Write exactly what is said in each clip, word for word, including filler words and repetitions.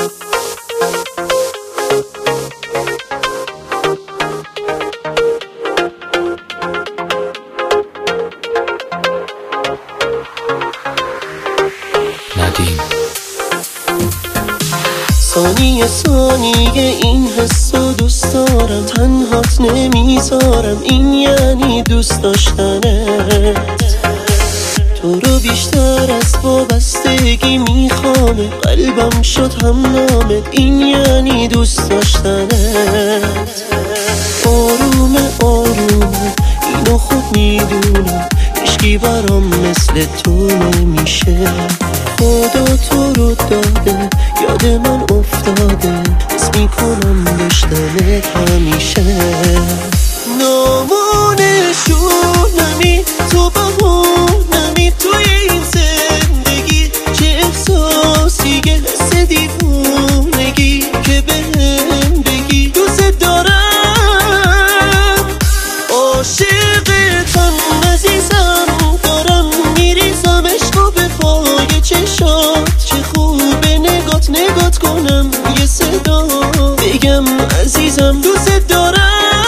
ثانیه ثانیه این حسو دوست دارم، تنهات نمیذارم، این یعنی دوست داشتنت. تو رو بیشتر از وابستگی میخوام، قلبم شد هم نامت، این یعنی دوست داشتنت. آرومه آرومه اینو خوب میدونم، هیچکی برام مثل تو نمیشه. خدا تو رو داده یاد من افتاده، حس میکنم داشتنت همیشه. نامونشونمی تو بهونمی توی این زندگی، چه احساسیه حس دیوونگی که بهم بگی دوست دارم. عاشقتم عزیزم دارم میریزم عشقو به پای چشات، چه خوبه نگات نگات کنم یه صدا بگم عزیزم دوست دارم.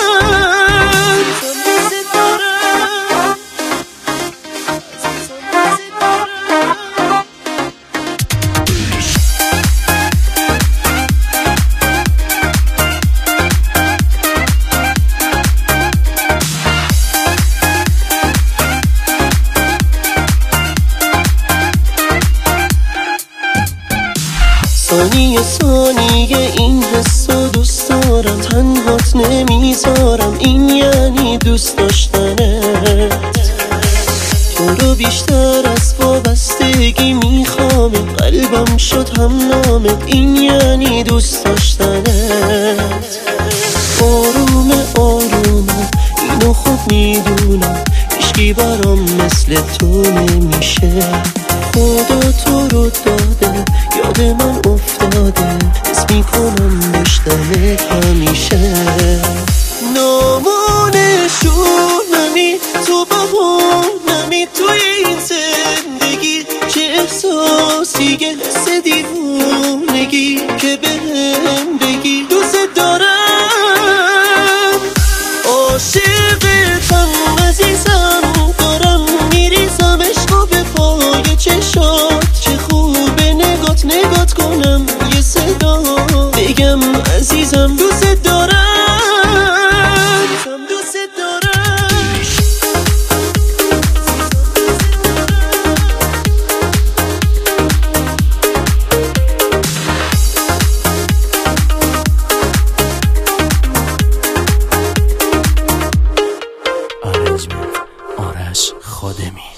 ثانیه ثانیه این حسو دوست دارم، تنهات نمیذارم، این یعنی دوست داشتنت. تو رو بیشتر از وابستگی میخوام، قلبم شد هم نامت، این یعنی دوست داشتنت. آرومه آرومه اینو خوب میدونم، هیچکی برام مثل تو نمیشه. خدا تو رو داده یاد من افتاده، حس میکنم داشتنت همیشه. نامونشونمی تو بهونمی توی این زندگی، چه احساسیه حس دیوونگی که بهم بگی دوست دارم. عاشقتم عزیزم دارم میریزم عشقو به پای چشات، چه خوبه نگات نگات کنم یه صدا بگم عزیزم دوست دارم. دوست دارم. آرنجمنت آرش خادمی.